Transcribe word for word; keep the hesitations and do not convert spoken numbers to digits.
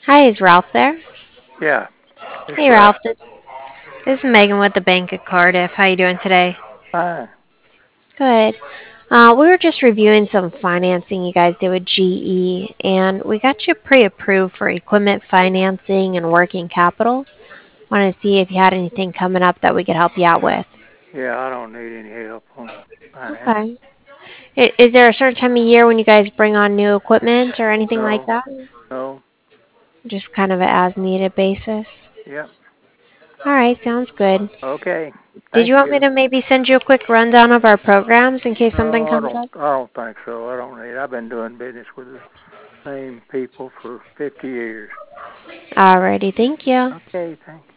Hi, is Ralph there? Yeah, it's Hey, Ralph. Ralph. This, this is Megan with the Bank of Cardiff. How you doing today? Fine. Good. Uh, we were just reviewing some financing you guys did with G E, and we got you pre-approved for equipment financing and working capital. Wanted to see if you had anything coming up that we could help you out with. Yeah, I don't need any help on finance. Okay. I- Is there a certain time of year when you guys bring on new equipment or anything like No, that? no. Just kind of an as-needed basis. Yep. All right, sounds good. Okay. Did Thank you want me you. to maybe send you a quick rundown of our programs in case something No, I comes don't. up? I don't think so. I don't need. I've been doing business with the same people for fifty years. Alrighty, thank you. Okay. Thank you.